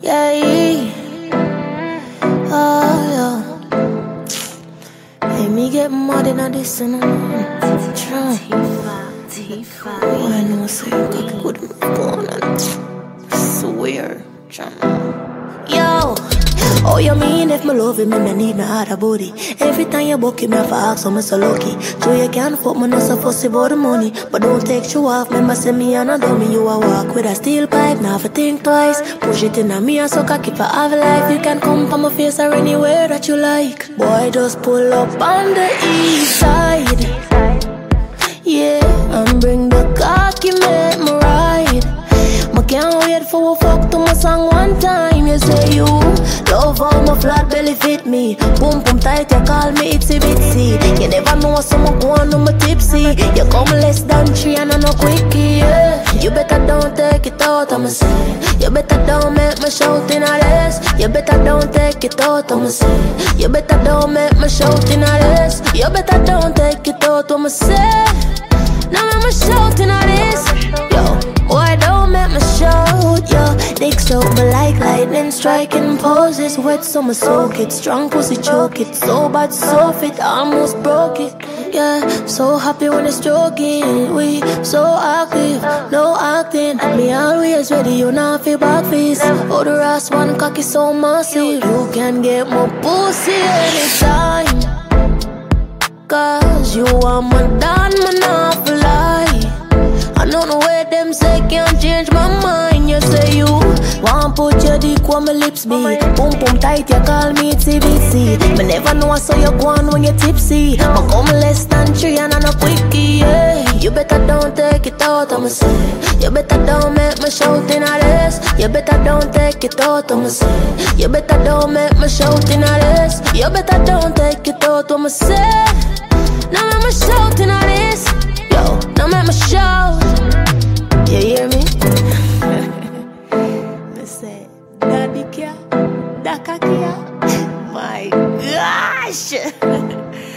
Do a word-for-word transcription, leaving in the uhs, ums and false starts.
Yeah, oh, yeah. Hey, me get mad in a this and I'm trying. Tifa, Oh, I know, so you got good bone and swear, Chama. Yo, oh, you mean if me love him, me need no other body. Every time you book him, me have to ask, so me so lucky. So you can't fuck me, no so fussy about the money. But don't take you off, remember say me and a dummy. You a walk with a steel pipe, now for think twice. Push it in a me and suck a keep a have life. You can come from my face or anywhere that you like. Boy, just pull up on the east side. Yeah, and bring the cocky, make me ride. I can't wait for a fuck to my song one time. You say you love how my flat belly fit me. Boom boom tight, you call me itsy bitsy. You never know someone go on, I'm tipsy. You come less than three and I'm no quickie, yeah. You better don't take it out, I'ma say. You better don't make me shout in a less. You better don't take it out, I'ma say. You better don't make me shout in a less. You better don't take it out, I'ma say. Now make me shout in a this. Yo, boy, don't make me shout, yo. Dick so me like lightning striking poses. Wet summer soak it, strong pussy choke it. So bad, so fit, almost broke it. Yeah, so happy when it's stroking. We so active, no acting. Me always ready, you not feel back face. Oh, the last one cocky so massive. You can get more pussy anytime. Cause you are my dad, man, not for lie. I don't know where them say can't change my mind. You say you want put your dick where my lips be. Boom boom tight, you call me T B C. Me never know I saw you go on when you're tipsy. I come less than three and I'm no quickie, yeah. You better don't take it out, I'ma say. You better don't make me shout in a less. You better don't take it out, I'ma say. You better don't make me shout in a less. You better don't take it out, I'ma say. Now make me shout in a this. Yo, now make me shout. You hear me? Me say, Daddy Kia, Daka Kia. My gosh.